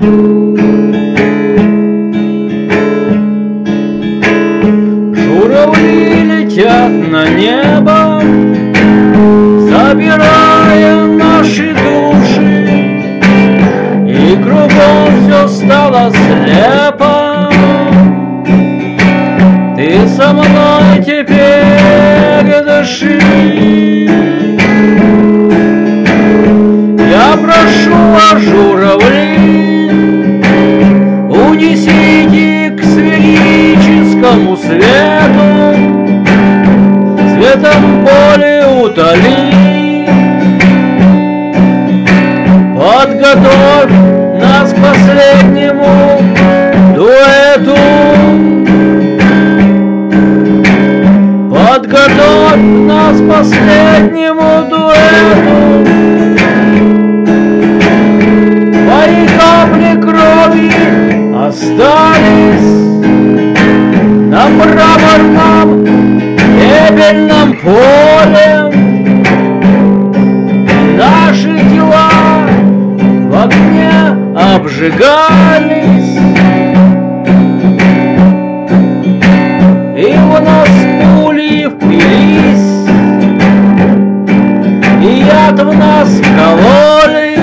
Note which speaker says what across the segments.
Speaker 1: Журавли летят на небо, забирая наши души, и кругом все стало слепо. Ты со мной теперь дыши. Я прошу вас, журавли, унесите к сферическому свету, светом боли утоли. Подготовь нас к последнему дуэту. Подготовь нас к последнему дуэту. Твои капли крови остались на мраморном небельном поле. Наши тела в огне обжигались, и в нас пули впились, и яд в нас вкололи.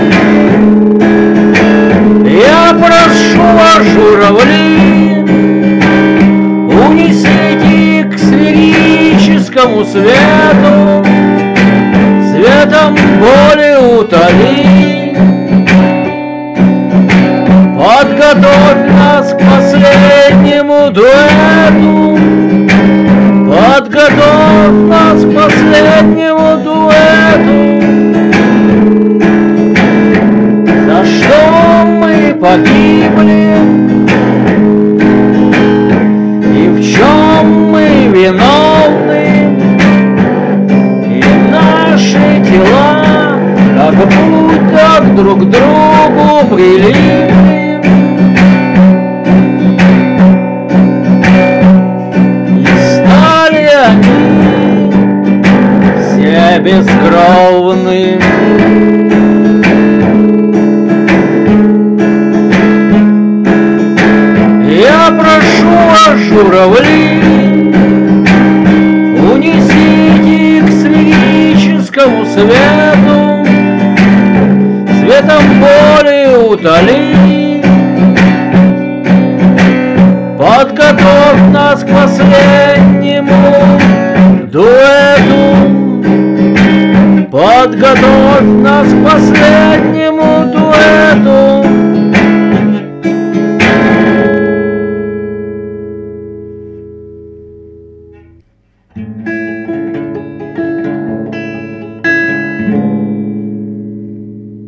Speaker 1: Я прошу вас, журавли, унесите к сферическому свету, светом боли утоли. Подготовь нас к последнему дуэту. Подготовь нас к последнему дуэту. За что мы погибли и в чем мы виновны, и наши тела как будто друг к другу прилипли. Все бескровны. Я прошу вас, журавли, унесите к сферическому свету, светом боли утоли. Подготовь нас к последнему дуэту. Подготовь нас к последнему дуэту.